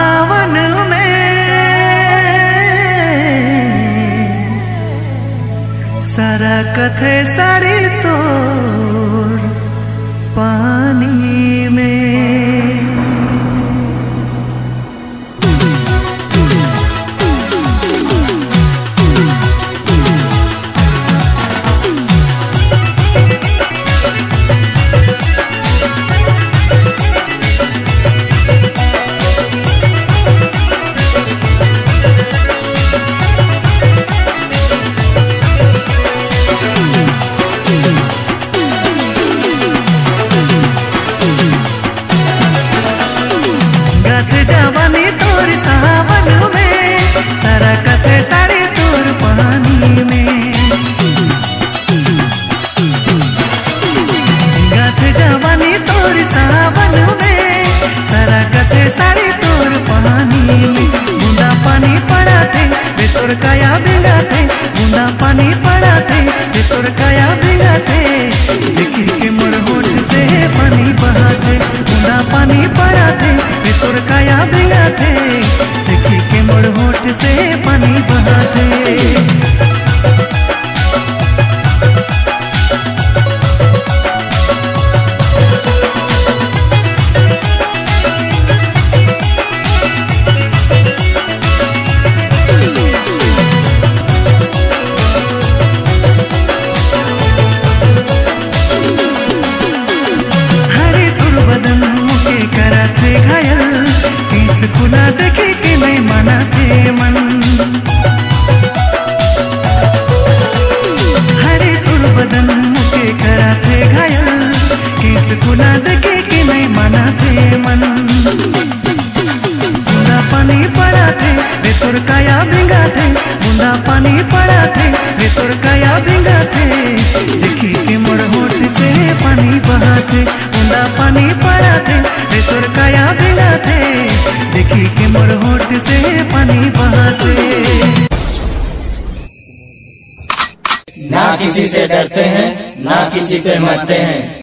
सावन में सारा कथे साड़ी तोर पानी में। जवानी तोर सावन में सारा कथे साड़ी तोर पानी में। गाथ जवानी तोर सावन में सारा कथे साड़ी तोर पानी में। बूंदा पानी पड़ा थे वे तोर काया भिंगा थे, बूंदा पानी पड़ा थे वे तोर काया भिंगा थे। देखी के मोर होठ से पानी बहा थे, बूंदा पानी पड़ा थे वे तोर काया भिंगा थे। देखी के मोर होठ से पानी बहा थे। खुला देखे के नहीं माना थे मन, हरे तुर बदन मुके करा थे घायल। केस खुला देखे के नहीं माना थे मन। बूंदा पानी पड़ा थे वे तोर काया भिंगा थे, बूंदा पानी पड़ा थे वे तोर काया भिंगा थे। देखी के मोर होठ से पानी बहा थे, बूंदा पानी पड़ा थे वे तोर काया भिंगा थे। देखी के मोर होठ से पानी बहाते। ना किसी से डरते हैं ना किसी पे मरते हैं।